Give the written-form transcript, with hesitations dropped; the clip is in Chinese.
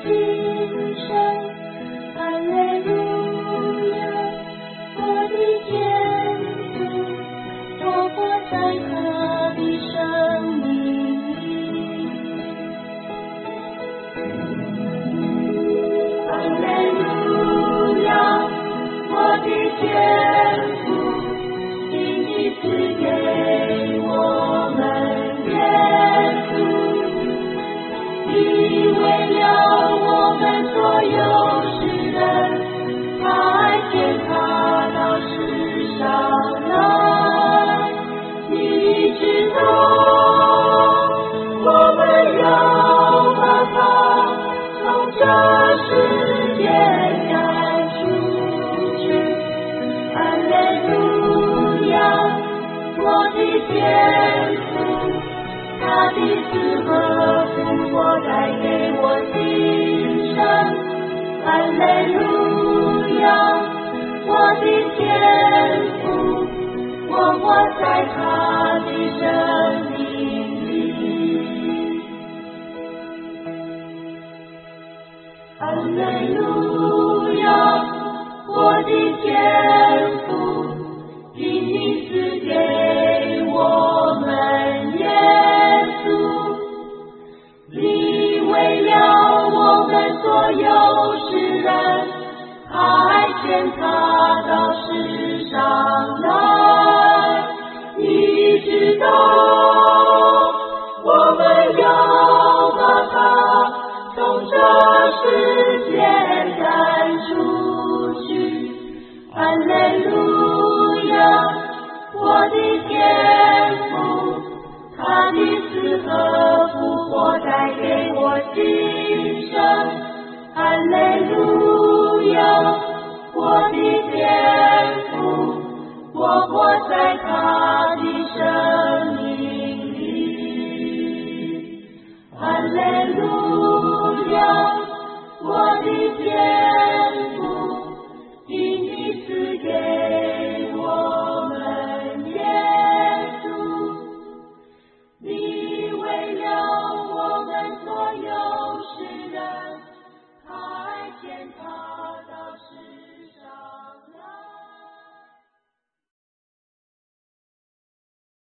今生。哈利路亚，我的天父，我活在他的生命里。哈利路亚，我的天父，请你赐给我们耶稣，你为了我们所有世人，派遣他到世上来。你知道我们要把他从这世界赶出去。哈利路亚，我的天父，他的死和复活带给我新生。哈利路亚，我的天父，我活在他的生命里。哈利路亚，我的天父，请你赐给我们耶稣，你为了我们所有世人，派遣他到世上来。你知道我们要把他从这世界赶出去。哈利路亚，我的天父，他的死和复活带给我新生。哈利路亚，我的天父，我活在他